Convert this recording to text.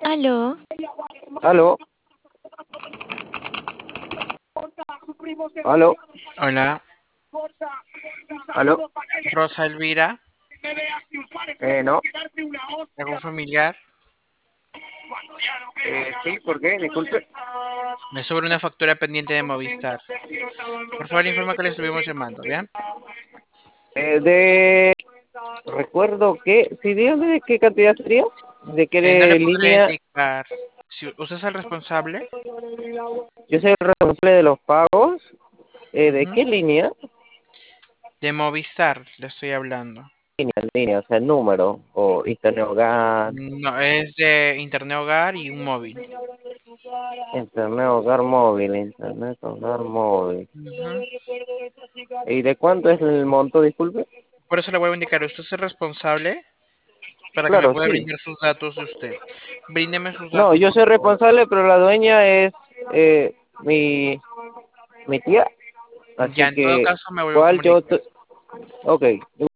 Aló, Aló, aló, Hola, aló. Rosa Elvira, No. ¿algún familiar? Sí, ¿por qué? Disculpe. Me sobre una factura pendiente de Movistar. Por favor, informa que le estuvimos llamando, ¿bien? De recuerdo que, sí, dígame de qué cantidad sería, de No le qué podría línea. indicar. Si usted es el responsable, Yo soy el responsable de los pagos. ¿De ujú, qué línea? de Movistar le estoy hablando. Línea, o sea, el número o internet hogar. No, es de Internet Hogar y un móvil. Internet hogar móvil, internet hogar móvil. Ujú. ¿Y de cuánto es el monto, disculpe? Por eso le voy a indicar, usted es el responsable para que me Claro, pueda sí. brindar sus datos de usted. Bríndeme sus No, datos, yo por soy favor. responsable, pero la dueña es mi tía. Ya, Así en todo que, caso me vuelvo a ¿cuál yo? comunicar. Ok,